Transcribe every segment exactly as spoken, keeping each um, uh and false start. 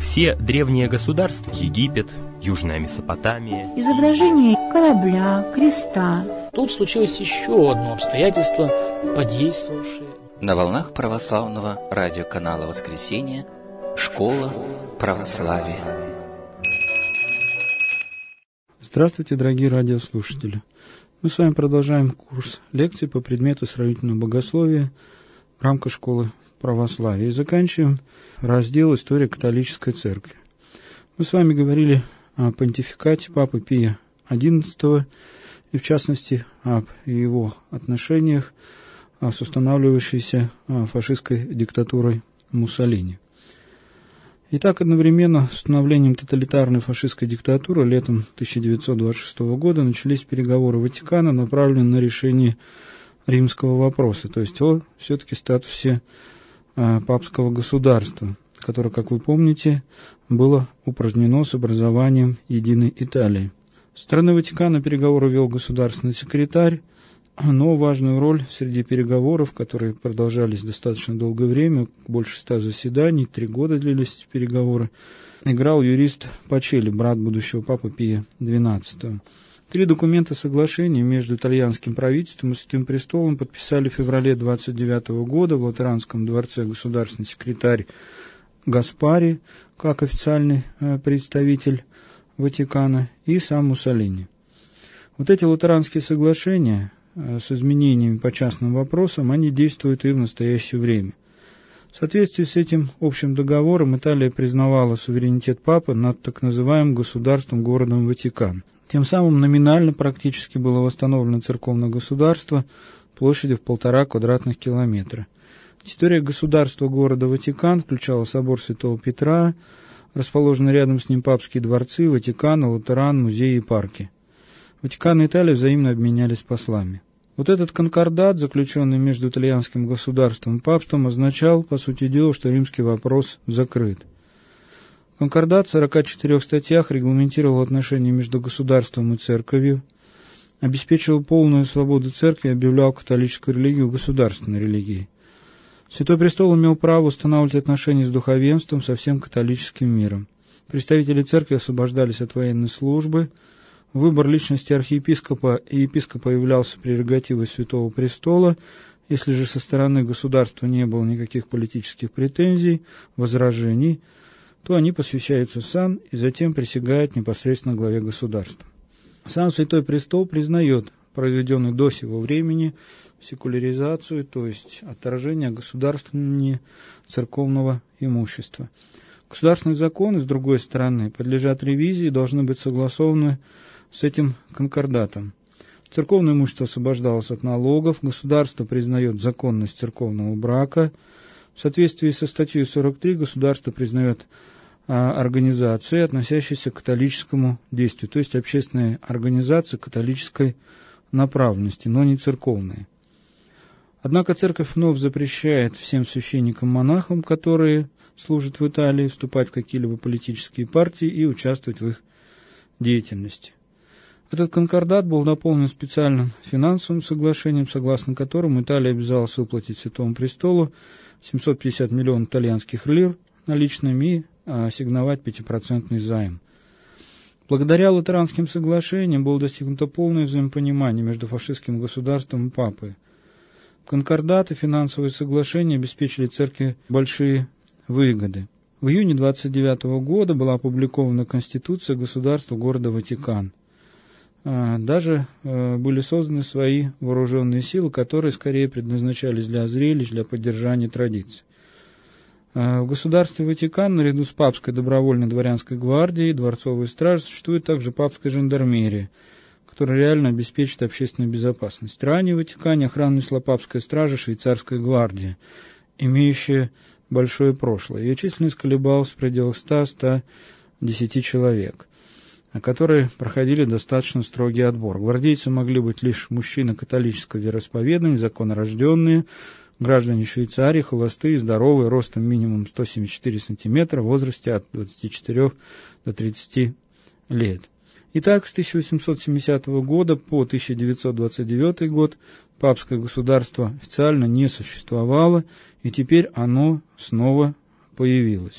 Все древние государства, Египет, Южная Месопотамия, изображение корабля, креста. Тут случилось еще одно обстоятельство, подействовавшее. На волнах православного радиоканала «Воскресенье» «Школа православия». Здравствуйте, дорогие радиослушатели! Мы с вами продолжаем курс лекций по предмету сравнительного богословия в рамках школы православия и заканчиваем раздел «История католической церкви». Мы с вами говорили о понтификате Папы Пия одиннадцатого и, в частности, об его отношениях с устанавливающейся фашистской диктатурой Муссолини. Итак, одновременно с установлением тоталитарной фашистской диктатуры летом тысяча девятьсот двадцать шестого года начались переговоры Ватикана, направленные на решение римского вопроса, то есть о все-таки статусе а, папского государства, которое, как вы помните, было упразднено с образованием единой Италии. Со стороны Ватикана переговоры вел государственный секретарь, но важную роль среди переговоров, которые продолжались достаточно долгое время, больше ста заседаний, три года длились эти переговоры, играл юрист Пачелли, брат будущего папы Пия двенадцатого. Три документа соглашения между итальянским правительством и Святым Престолом подписали в феврале двадцать девятого года в Латеранском дворце государственный секретарь Гаспари, как официальный представитель Ватикана, и сам Муссолини. Вот эти латеранские соглашения с изменениями по частным вопросам, они действуют и в настоящее время. В соответствии с этим общим договором Италия признавала суверенитет Папы над так называемым государством-городом Ватикан. Тем самым номинально практически было восстановлено церковное государство площадью в полтора квадратных километра. Территория государства-города Ватикан включала собор Святого Петра, расположенные рядом с ним папские дворцы, Ватикан, Латеран, музеи и парки. Ватикан и Италия взаимно обменялись послами. Вот этот конкордат, заключенный между итальянским государством и папством, означал, по сути дела, что римский вопрос закрыт. Конкордат в сорока четырёх статьях регламентировал отношения между государством и церковью, обеспечивал полную свободу церкви и объявлял католическую религию государственной религией. Святой Престол имел право устанавливать отношения с духовенством, со всем католическим миром. Представители церкви освобождались от военной службы. Выбор личности архиепископа и епископа являлся прерогативой Святого Престола. Если же со стороны государства не было никаких политических претензий, возражений, то они посвящаются в сан и затем присягают непосредственно главе государства. Сам Святой Престол признает произведенную до сего времени секуляризацию, то есть отторжение государственного церковного имущества. Государственные законы, с другой стороны, подлежат ревизии и должны быть согласованы с этим конкордатом. Церковное имущество освобождалось от налогов, государство признает законность церковного брака. В соответствии со статьей сорок три государство признает а, организации, относящиеся к католическому действию, то есть общественные организации католической направленности, но не церковные. Однако церковь вновь запрещает всем священникам-монахам, которые служат в Италии, вступать в какие-либо политические партии и участвовать в их деятельности. Этот конкордат был дополнен специальным финансовым соглашением, согласно которому Италия обязалась выплатить Святому Престолу семьсот пятьдесят миллионов итальянских лир наличными и ассигновать пятипроцентный займ. Благодаря латеранским соглашениям было достигнуто полное взаимопонимание между фашистским государством и папой. Конкордат и финансовые соглашения обеспечили церкви большие выгоды. В июне двадцать девятого года была опубликована Конституция государства города Ватикан. Даже были созданы свои вооруженные силы, которые скорее предназначались для зрелищ, для поддержания традиций. В государстве Ватикан, наряду с папской добровольной дворянской гвардией, дворцовой стражей, существует также папская жандармерия, которая реально обеспечит общественную безопасность. Ранее в Ватикане охрану несла папская стража, швейцарская гвардия, имеющая большое прошлое. Ее численность колебалась в пределах ста — ста десяти человек, которые проходили достаточно строгий отбор. Гвардейцы могли быть лишь мужчины католического вероисповедания, законорожденные, граждане Швейцарии, холостые, здоровые, ростом минимум сто семьдесят четыре сантиметра, в возрасте от двадцати четырёх до тридцати лет. Итак, с тысяча восемьсот семидесятого года по тысяча девятьсот двадцать девятый год папское государство официально не существовало, и теперь оно снова появилось.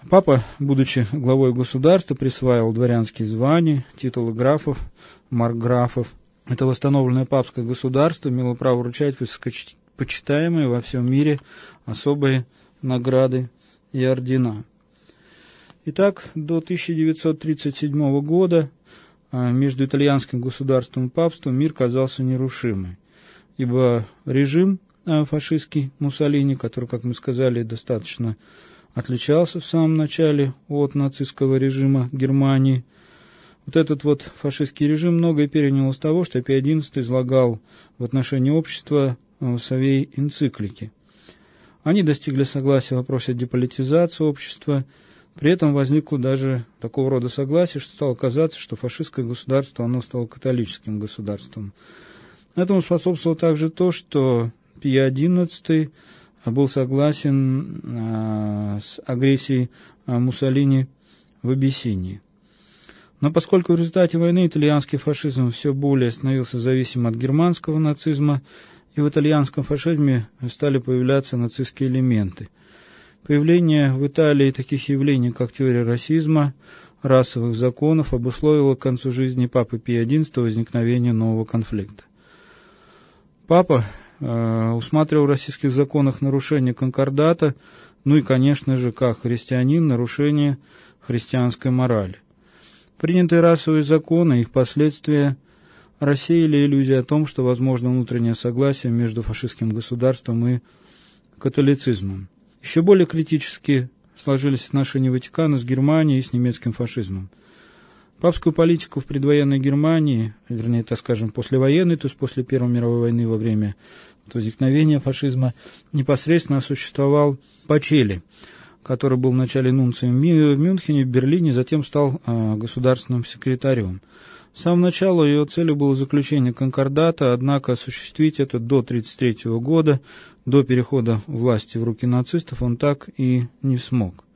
Папа, будучи главой государства, присваивал дворянские звания, титулы графов, маркграфов. Это восстановленное папское государство имело право вручать высокопочитаемые во всем мире особые награды и ордена. Итак, до тысяча девятьсот тридцать седьмого года между итальянским государством и папством мир казался нерушимым, ибо режим фашистский Муссолини, который, как мы сказали, достаточно отличался в самом начале от нацистского режима Германии. Вот этот вот фашистский режим многое перенял из того, что Пий одиннадцатый излагал в отношении общества в своей энциклике. Они достигли согласия в вопросе деполитизации общества. При этом возникло даже такого рода согласие, что стало казаться, что фашистское государство, оно стало католическим государством. Этому способствовало также то, что Пий одиннадцатый был согласен а, с агрессией а, Муссолини в Абиссинии. Но поскольку в результате войны итальянский фашизм все более становился зависим от германского нацизма, и в итальянском фашизме стали появляться нацистские элементы. Появление в Италии таких явлений, как теория расизма, расовых законов, обусловило к концу жизни папы Пия одиннадцатого возникновение нового конфликта. Папа э, усматривал в российских законах нарушение конкордата, ну и, конечно же, как христианин, нарушение христианской морали. Принятые расовые законы и их последствия рассеяли иллюзию о том, что возможно внутреннее согласие между фашистским государством и католицизмом. Еще более критически сложились отношения Ватикана с Германией и с немецким фашизмом. Папскую политику в предвоенной Германии, вернее, так скажем, послевоенной, то есть после Первой мировой войны, во время возникновения фашизма, непосредственно осуществовал Пачелли, который был вначале нунцием в Мюнхене, в Берлине, затем стал э, государственным секретарем. С самого начала ее целью было заключение конкордата, однако осуществить это до тысяча девятьсот тридцать третьего года, до перехода власти в руки нацистов, он так и не смог.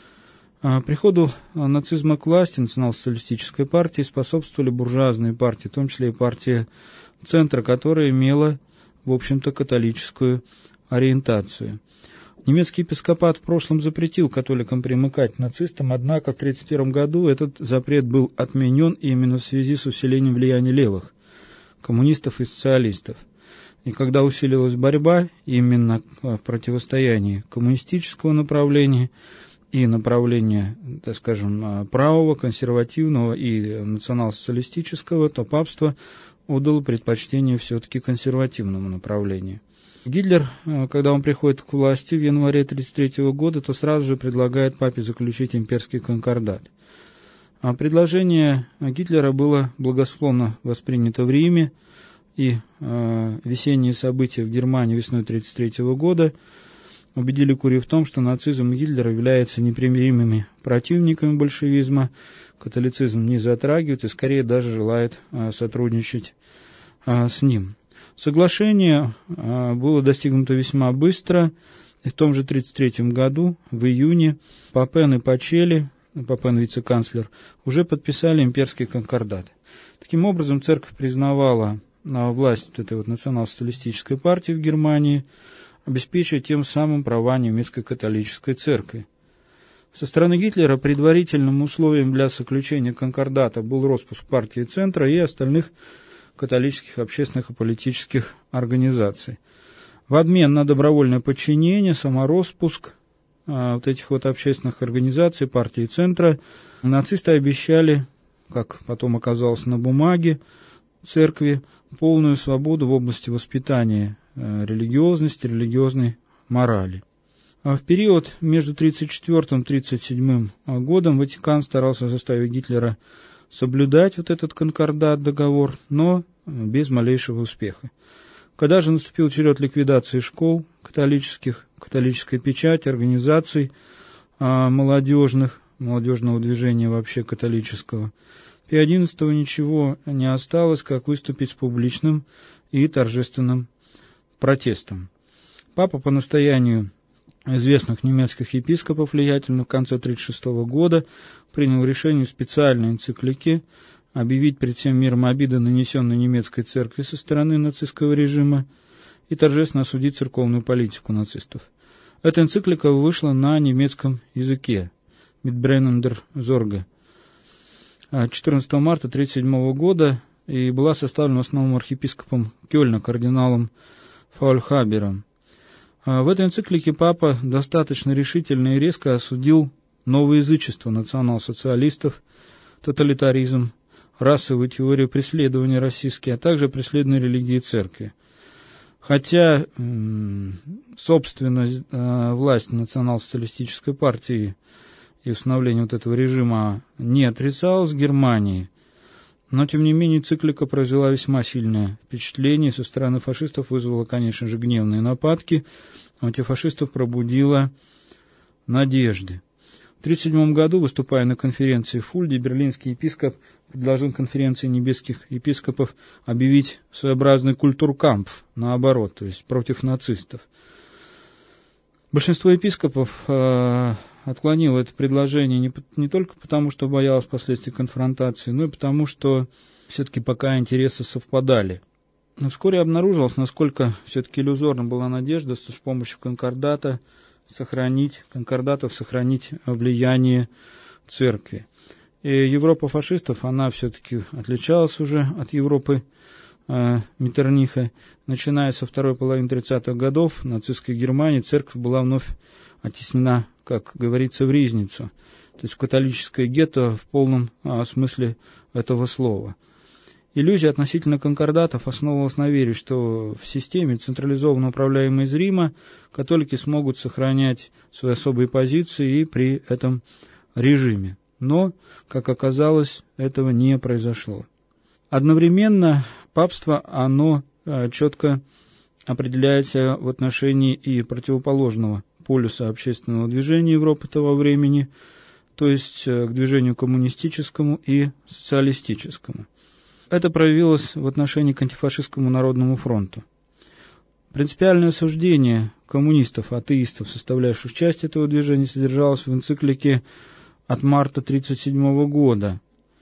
А приходу нацизма к власти национал-социалистической партии способствовали буржуазные партии, в том числе и партия Центра, которая имела, в общем-то, католическую ориентацию. Немецкий епископат в прошлом запретил католикам примыкать к нацистам, однако в тысяча девятьсот тридцать первом году этот запрет был отменен именно в связи с усилением влияния левых, коммунистов и социалистов. И когда усилилась борьба именно в противостоянии коммунистического направления и направления, так скажем, правого, консервативного и национал-социалистического, то папство отдало предпочтение все-таки консервативному направлению. Гитлер, когда он приходит к власти в январе тысяча девятьсот тридцать третьего года, то сразу же предлагает папе заключить имперский конкордат. А предложение Гитлера было благосклонно воспринято в Риме, и э, весенние события в Германии весной тысяча девятьсот тридцать третьего года убедили Курию в том, что нацизм и Гитлер являются непримиримыми противниками большевизма, католицизм не затрагивает и скорее даже желает э, сотрудничать э, с ним. Соглашение э, было достигнуто весьма быстро, и в том же тысяча девятьсот тридцать третьем году, в июне, Папен и Пачелли, Папен вице-канцлер, уже подписали имперский конкордат. Таким образом, церковь признавала на власть вот этой вот национал-социалистической партии в Германии, обеспечивая тем самым права немецкой католической церкви. Со стороны Гитлера предварительным условием для заключения конкордата был распуск партии Центра и остальных католических общественных и политических организаций. В обмен на добровольное подчинение, самороспуск а, вот этих вот общественных организаций, партии Центра, нацисты обещали, как потом оказалось на бумаге, церкви полную свободу в области воспитания э, религиозности, религиозной морали. А в период между тридцать четвёртым и тридцать седьмым годом Ватикан старался заставить Гитлера соблюдать вот этот конкордат, договор, но без малейшего успеха. Когда же наступил черед ликвидации школ католических, католической печати, организаций э, молодежных, молодежного движения вообще католического, Пи одиннадцатого ничего не осталось, как выступить с публичным и торжественным протестом. Папа по настоянию известных немецких епископов влиятельных в конце тысяча девятьсот тридцать шестого года принял решение в специальной энциклике объявить пред всем миром обиды, нанесенные немецкой церкви со стороны нацистского режима, и торжественно осудить церковную политику нацистов. Эта энциклика вышла на немецком языке. Митбреннендер Зорге четырнадцатого марта тысяча девятьсот тридцать седьмого года и была составлена в основном архиепископом Кёльна, кардиналом Фаульхабером. В этой энциклике папа достаточно решительно и резко осудил новоязычество национал-социалистов, тоталитаризм, расовую теорию преследования российские, а также преследование религии и церкви. Хотя, собственно, власть национал-социалистической партии и установление вот этого режима не отрицалось в Германии, но, тем не менее, энциклика произвела весьма сильное впечатление, со стороны фашистов вызвала, конечно же, гневные нападки, а у антифашистов пробудила надежды. В тысяча девятьсот тридцать седьмом году, выступая на конференции в Фульде, берлинский епископ предложил конференции небесских епископов объявить своеобразный культуркампф, наоборот, то есть против нацистов. Большинство епископов э, отклонило это предложение не, не только потому, что боялось последствий конфронтации, но и потому, что все-таки пока интересы совпадали. Но вскоре обнаружилось, насколько все-таки иллюзорна была надежда, что с помощью конкордата сохранить, конкордатов сохранить влияние церкви. И Европа фашистов, она все-таки отличалась уже от Европы э, Меттерниха. Начиная со второй половины тридцатых годов в нацистской Германии церковь была вновь оттеснена, как говорится, в ризницу, то есть в католическое гетто в полном а, смысле этого слова. Иллюзия относительно конкордатов основывалась на вере, что в системе, централизованно управляемой из Рима, католики смогут сохранять свои особые позиции и при этом режиме. Но, как оказалось, этого не произошло. Одновременно папство, оно а, четко определяется в отношении и противоположного полюса общественного движения Европы того времени, то есть к движению коммунистическому и социалистическому. Это проявилось в отношении к антифашистскому народному фронту. Принципиальное осуждение коммунистов, атеистов, составляющих часть этого движения, содержалось в энциклике от марта тысяча девятьсот тридцать седьмого года.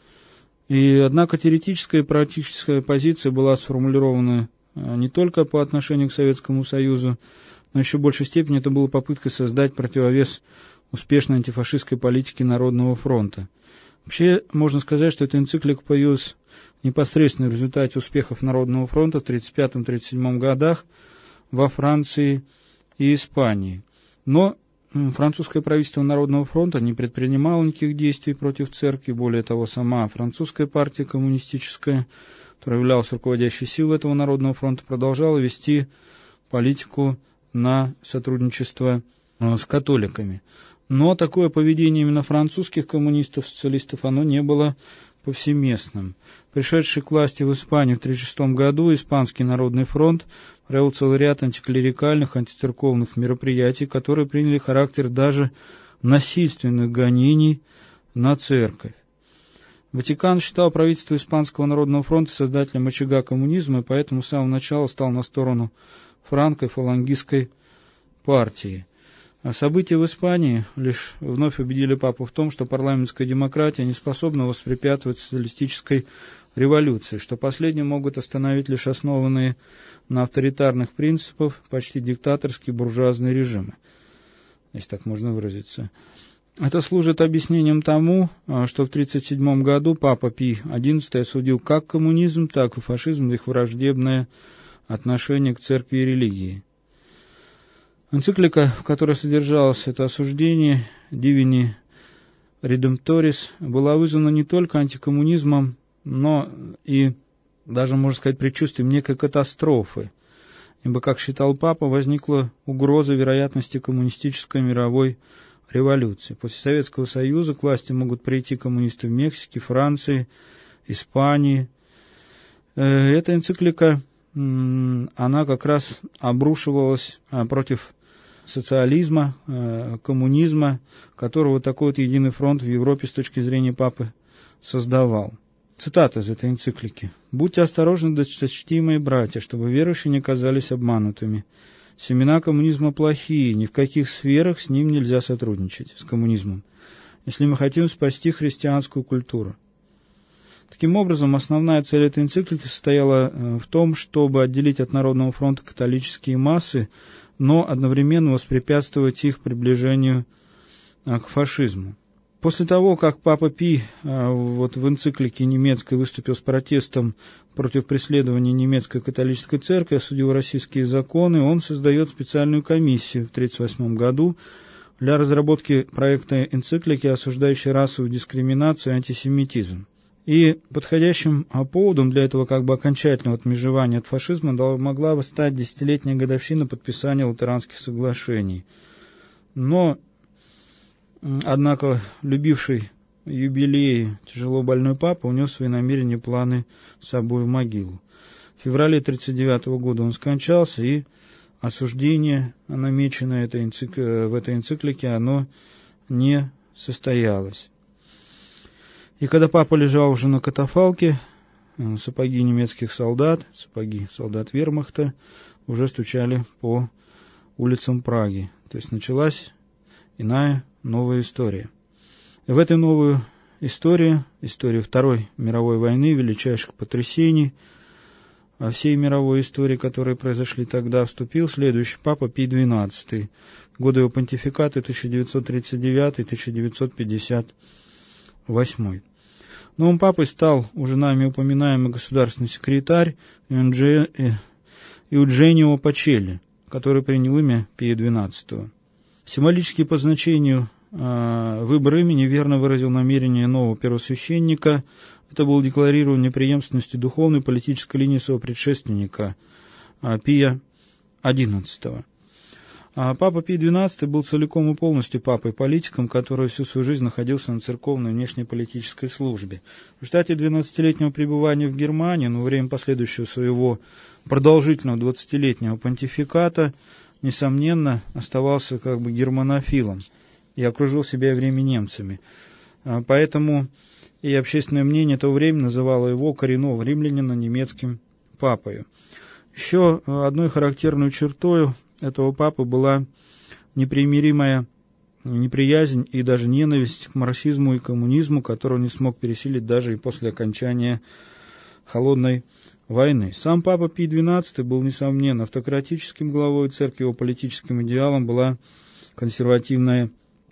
И, однако, теоретическая и практическая позиция была сформулирована не только по отношению к Советскому Союзу, но еще в большей степени это была попытка создать противовес успешной антифашистской политике Народного фронта. Вообще, можно сказать, что эта энциклика появилась непосредственно в результате успехов Народного фронта в тридцать пятом — тридцать седьмом годах во Франции и Испании. Но французское правительство Народного фронта не предпринимало никаких действий против церкви, более того, сама французская партия коммунистическая, которая являлась руководящей силой этого Народного фронта, продолжала вести политику на сотрудничество с католиками. Но такое поведение именно французских коммунистов, социалистов, оно не было повсеместным. Пришедший к власти в Испании в тысяча девятьсот тридцать шестом году Испанский народный фронт провел целый ряд антиклерикальных, антицерковных мероприятий, которые приняли характер даже насильственных гонений на церковь. Ватикан считал правительство Испанского народного фронта создателем очага коммунизма, и поэтому с самого начала стал на сторону франко- и фалангистской партии. А события в Испании лишь вновь убедили папу в том, что парламентская демократия не способна воспрепятствовать социалистической революции, что последние могут остановить лишь основанные на авторитарных принципах почти диктаторские буржуазные режимы, если так можно выразиться. Это служит объяснением тому, что в тридцать седьмом году папа Пий одиннадцатый осудил как коммунизм, так и фашизм за их враждебное отношение к церкви и религии. Энциклика, в которой содержалось это осуждение, Divini Redemptoris, была вызвана не только антикоммунизмом, но и, даже, можно сказать, предчувствием некой катастрофы, ибо, как считал папа, возникла угроза вероятности коммунистической мировой революции. После Советского Союза к власти могут прийти коммунисты в Мексике, Франции, Испании. Эта энциклика, она как раз обрушивалась против социализма, коммунизма, которого такой вот единый фронт в Европе с точки зрения папы создавал. Цитата из этой энциклики. «Будьте осторожны, досточтимые братья, чтобы верующие не казались обманутыми. Семена коммунизма плохие, ни в каких сферах с ним нельзя сотрудничать, с коммунизмом, если мы хотим спасти христианскую культуру». Таким образом, основная цель этой энциклики состояла в том, чтобы отделить от Народного фронта католические массы, но одновременно воспрепятствовать их приближению к фашизму. После того, как Папа Пий вот в энциклике немецкой выступил с протестом против преследования немецкой католической церкви, осудил российские законы, он создает специальную комиссию в тысяча девятьсот тридцать восьмом году для разработки проекта энциклики, осуждающей расовую дискриминацию и антисемитизм. И подходящим поводом для этого как бы окончательного отмежевания от фашизма могла бы стать десятилетняя годовщина подписания Латеранских соглашений. Но однако любивший юбилеи тяжело больной Папа унес свои намерения, планы с собой в могилу. В феврале тысяча девятьсот тридцать девятого года он скончался, и осуждение, намеченное этой энцик... в этой энциклике, оно не состоялось. И когда Папа лежал уже на катафалке, сапоги немецких солдат, сапоги солдат вермахта уже стучали по улицам Праги. То есть началась иная новая история. И в этой новой истории, истории Второй мировой войны, величайших потрясений всей мировой истории, которые произошли тогда, вступил следующий Папа Пий двенадцатый. Годы его понтификата тысяча девятьсот тридцать девятый — тысяча девятьсот пятьдесят восьмой. Новым папой стал уже нами упоминаемый государственный секретарь Eugenio Pacelli, который принял имя Пия двенадцатого. Символически по значению выбор имени верно выразил намерение нового первосвященника. Это было декларирование преемственности духовной и политической линии своего предшественника Пия одиннадцатого. Папа Пий двенадцатый был целиком и полностью папой-политиком, который всю свою жизнь находился на церковной внешнеполитической службе. В результате двенадцатилетнего пребывания в Германии, но во время последующего своего продолжительного двадцатилетнего понтификата, несомненно, оставался как бы германофилом и окружил себя и время немцами. Поэтому и общественное мнение того времени называло его коренного римлянина немецким папою. Еще одной характерной чертой этого папы была непримиримая неприязнь и даже ненависть к марксизму и коммунизму, которую не смог пересилить даже и после окончания Холодной войны. Сам Папа Пий двенадцатый был, несомненно, автократическим главой церкви, его политическим идеалом была консервативная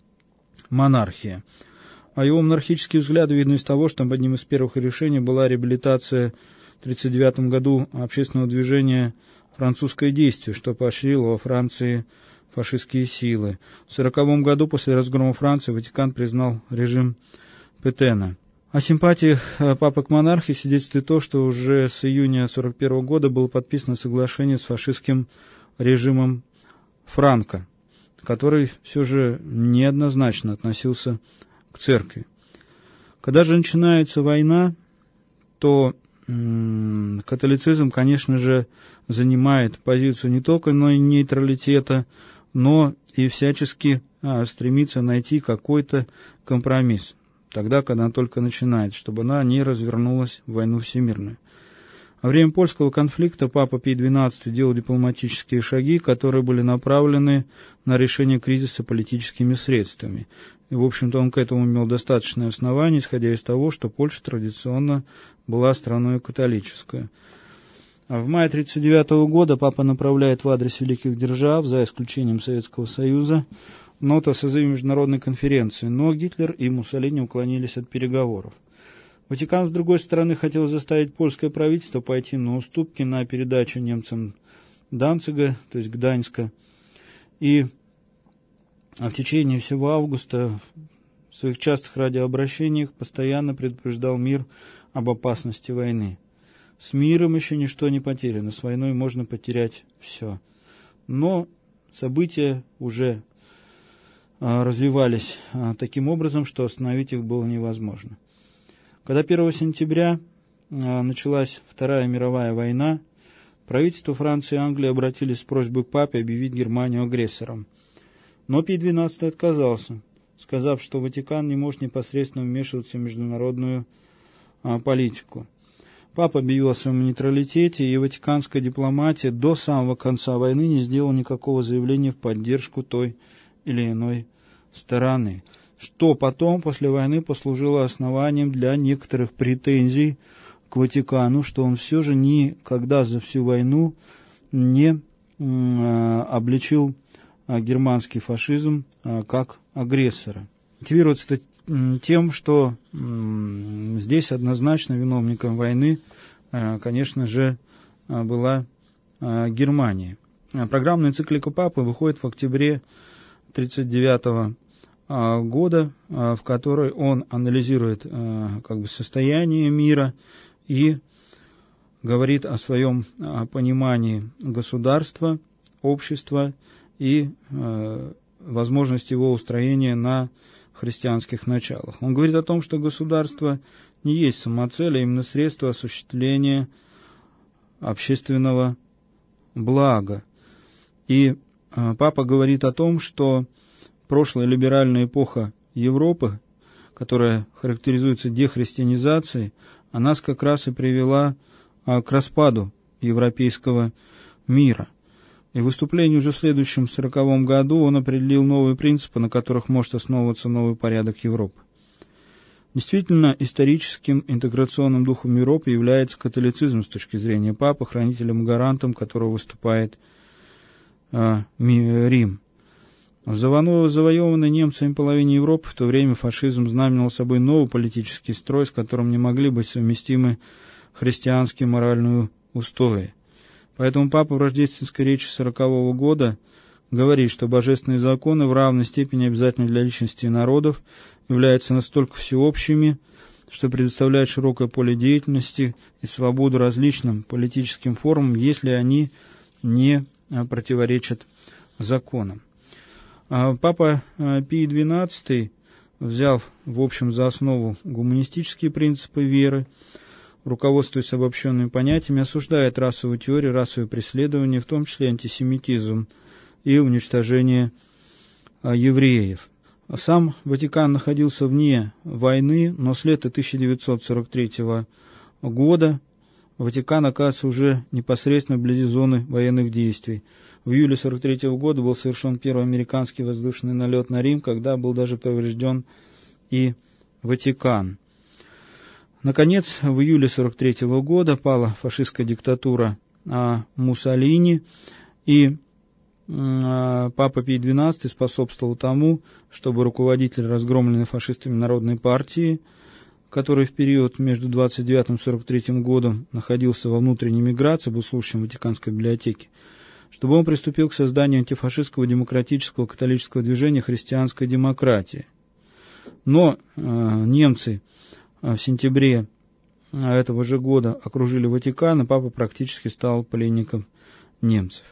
монархия. А его монархические взгляды видны из того, что одним из первых решений была реабилитация в тысяча девятьсот тридцать девятом году общественного движения «Французское действие», что поощрило во Франции фашистские силы. В сороковом году после разгрома Франции Ватикан признал режим Петена. О симпатиях папы к монархии свидетельствует то, что уже с июня сорок первого года было подписано соглашение с фашистским режимом Франко, который все же неоднозначно относился к церкви. Когда же начинается война, то м- католицизм, конечно же, занимает позицию не только нейтралитета, но и всячески а, стремится найти какой-то компромисс, тогда, когда она только начинается, чтобы она не развернулась в войну всемирную. Во время польского конфликта Папа Пий двенадцатый делал дипломатические шаги, которые были направлены на решение кризиса политическими средствами. И, в общем-то, он к этому имел достаточное основание, исходя из того, что Польша традиционно была страной католической. А в мае тысяча девятьсот тридцать девятого года Папа направляет в адрес великих держав, за исключением Советского Союза, ноту о созыве международной конференции, но Гитлер и Муссолини уклонились от переговоров. Ватикан, с другой стороны, хотел заставить польское правительство пойти на уступки на передачу немцам Данцига, то есть Гданьска, и в течение всего августа в своих частых радиообращениях постоянно предупреждал мир об опасности войны. С миром еще ничто не потеряно, с войной можно потерять все. Но события уже развивались таким образом, что остановить их было невозможно. Когда первого сентября началась Вторая мировая война, правительства Франции и Англии обратились с просьбой к Папе объявить Германию агрессором. Но Пий двенадцатый отказался, сказав, что Ватикан не может непосредственно вмешиваться в международную политику. Папа объявил о своем нейтралитете, и ватиканская дипломатия до самого конца войны не сделала никакого заявления в поддержку той или иной стороны, что потом, после войны, послужило основанием для некоторых претензий к Ватикану, что он все же никогда за всю войну не э, обличил э, германский фашизм э, как агрессора. Мотивировать тем, что здесь однозначно виновником войны, конечно же, была Германия. Программная энциклика Папы выходит в октябре тысяча девятьсот тридцать девятого года, в которой он анализирует как бы состояние мира и говорит о своем понимании государства, общества и возможности его устроения на христианских началах. Он говорит о том, что государство не есть самоцель, а именно средство осуществления общественного блага. И Папа говорит о том, что прошлая либеральная эпоха Европы, которая характеризуется дехристианизацией, она нас как раз и привела к распаду европейского мира. И в выступлении уже в следующем сороковом году он определил новые принципы, на которых может основываться новый порядок Европы. Действительно, историческим интеграционным духом Европы является католицизм с точки зрения Папы, хранителем и гарантом которого выступает э, Рим. В завоеванной немцами половине Европы в то время фашизм знаменовал собой новый политический строй, с которым не могли быть совместимы христианские моральные устои. Поэтому Папа в рождественской речи сорокового года говорит, что божественные законы в равной степени обязательны для личности и народов, являются настолько всеобщими, что предоставляют широкое поле деятельности и свободу различным политическим формам, если они не противоречат законам. Папа Пий двенадцатый, взяв в общем за основу гуманистические принципы веры, руководствуясь обобщенными понятиями, осуждает расовую теорию, расовое преследование, в том числе антисемитизм и уничтожение евреев. Сам Ватикан находился вне войны, но с лета тысяча девятьсот сорок третьего года Ватикан оказывается уже непосредственно вблизи зоны военных действий. В июле сорок третьего года был совершен первый американский воздушный налет на Рим, когда был даже поврежден и Ватикан. Наконец, в июле сорок третьего года пала фашистская диктатура Муссолини, и Папа Пий двенадцатый способствовал тому, чтобы руководитель разгромленной фашистами Народной партии, который в период между двадцать девятым и сорок третьим годом находился во внутренней миграции, был служащим Ватиканской библиотеки, чтобы он приступил к созданию антифашистского демократического католического движения «Христианская демократия». Но э, немцы в сентябре этого же года окружили Ватикан, и Папа практически стал пленником немцев.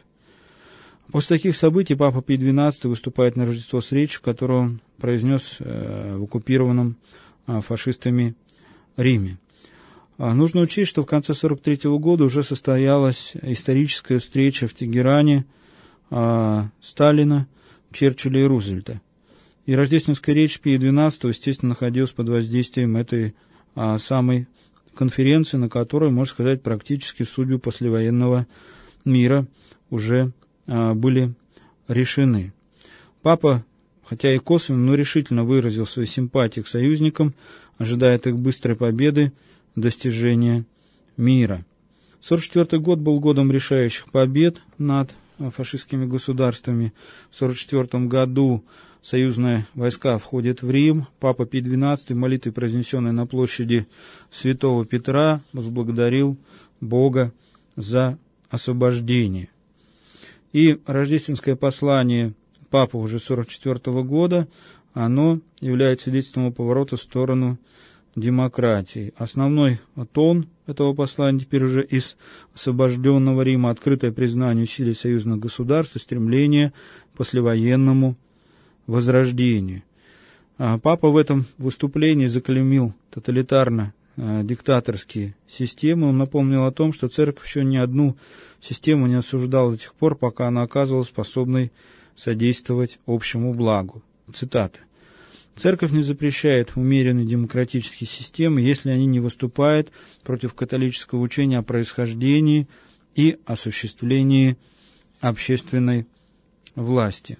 После таких событий Папа Пий двенадцатый выступает на Рождество с речью, которую он произнес э, в оккупированном э, фашистами Риме. А нужно учесть, что в конце сорок третьего года уже состоялась историческая встреча в Тегеране э, Сталина, Черчилля и Рузвельта. И рождественская речь Пия двенадцатого, естественно, находилась под воздействием этой а, самой конференции, на которой, можно сказать, практически судьбы послевоенного мира уже а, были решены. Папа, хотя и косвенно, но решительно выразил свою симпатию к союзникам, ожидая их быстрой победы, достижения мира. сорок четвёртый год был годом решающих побед над фашистскими государствами. В сорок четвёртом году союзные войска входят в Рим. Папа Пий двенадцатый, молитвой, произнесенной на площади Святого Петра, возблагодарил Бога за освобождение. И рождественское послание Папы уже сорок четвёртого года, оно является свидетельством поворота в сторону демократии. Основной тон этого послания теперь уже из освобожденного Рима — открытое признание усилий союзных государств и стремление к послевоенному возрождению. Папа в этом выступлении заклеймил тоталитарно-диктаторские системы. Он напомнил о том, что церковь еще ни одну систему не осуждала до тех пор, пока она оказывалась способной содействовать общему благу. Цитата. «Церковь не запрещает умеренные демократические системы, если они не выступают против католического учения о происхождении и осуществлении общественной власти».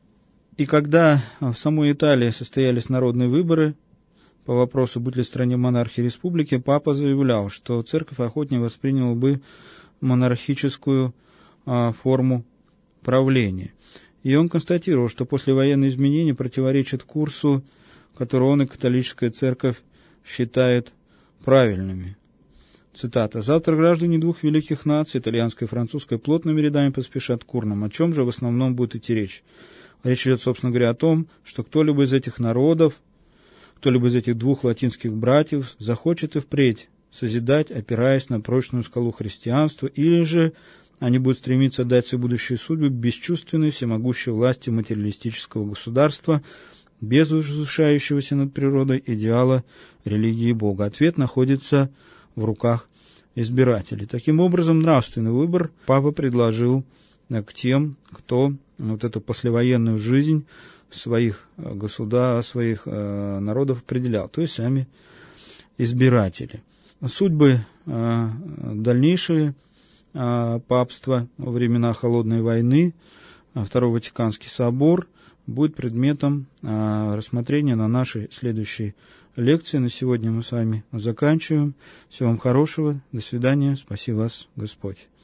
И когда в самой Италии состоялись народные выборы по вопросу, быть ли в стране монархии республики, Папа заявлял, что церковь охотнее восприняла бы монархическую а, форму правления. И он констатировал, что послевоенные изменения противоречат курсу которые он и католическая церковь считает правильными. Цитата. «Завтра граждане двух великих наций, итальянской и французской, плотными рядами поспешат к урнам. О чем же в основном будет идти речь? Речь идет, собственно говоря, о том, что кто-либо из этих народов, кто-либо из этих двух латинских братьев захочет и впредь созидать, опираясь на прочную скалу христианства, или же они будут стремиться дать свою будущую судьбу бесчувственной, всемогущей власти материалистического государства, без возвышающегося над природой идеала религии Бога». Ответ находится в руках избирателей. Таким образом, нравственный выбор папа предложил к тем, кто вот эту послевоенную жизнь своих государств, своих э, народов определял, то есть сами избиратели. Судьбы э, дальнейшие э, папства во времена Холодной войны, э, Второй Ватиканский собор будет предметом э, рассмотрения на нашей следующей лекции. На сегодня мы с вами заканчиваем. Всего вам хорошего. До свидания. Спаси вас, Господь.